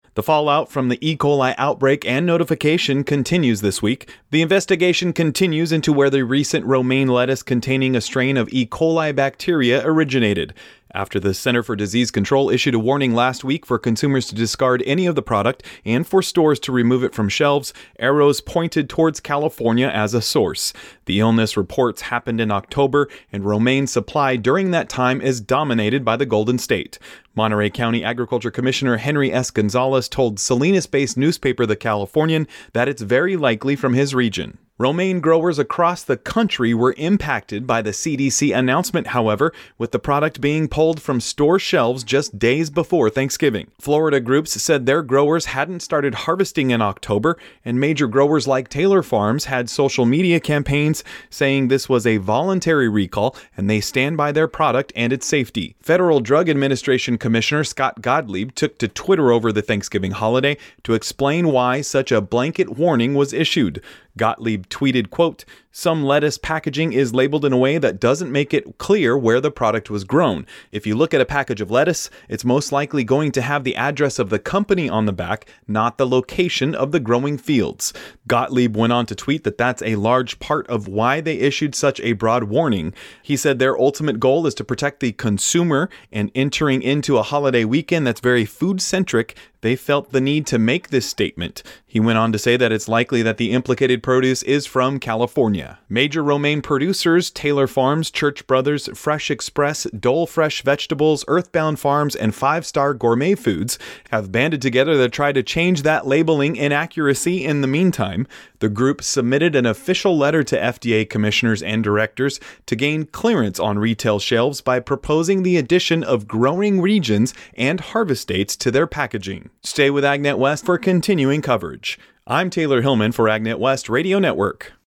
The fallout from the E. coli outbreak and notification continues this week. The investigation continues into where the recent romaine lettuce containing a strain of E. coli bacteria originated. After the Center for Disease Control issued a warning last week for consumers to discard any of the product and for stores to remove it from shelves, arrows pointed towards California as a source. The illness reports happened in October, and romaine supply during that time is dominated by the Golden State. Monterey County Agriculture Commissioner Henry S. Gonzalez told Salinas-based newspaper The Californian that it's very likely from his region. Romaine growers across the country were impacted by the CDC announcement, however, with the product being pulled from store shelves just days before Thanksgiving. Florida groups said their growers hadn't started harvesting in October, and major growers like Taylor Farms had social media campaigns saying this was a voluntary recall and they stand by their product and its safety. Federal Drug Administration Commissioner Scott Gottlieb took to Twitter over the Thanksgiving holiday to explain why such a blanket warning was issued. Gottlieb tweeted, quote, "Some lettuce packaging is labeled in a way that doesn't make it clear where the product was grown. If you look at a package of lettuce, it's most likely going to have the address of the company on the back, not the location of the growing fields." Gottlieb went on to tweet that that's a large part of why they issued such a broad warning. He said their ultimate goal is to protect the consumer, and entering into a holiday weekend that's very food-centric, they felt the need to make this statement. He went on to say that it's likely that the implicated produce is from California. Major romaine producers, Taylor Farms, Church Brothers, Fresh Express, Dole Fresh Vegetables, Earthbound Farms, and Five Star Gourmet Foods have banded together to try to change that labeling inaccuracy in the meantime. The group submitted an official letter to FDA commissioners and directors to gain clearance on retail shelves by proposing the addition of growing regions and harvest dates to their packaging. Stay with AgNet West for continuing coverage. I'm Taylor Hillman for AgNet West Radio Network.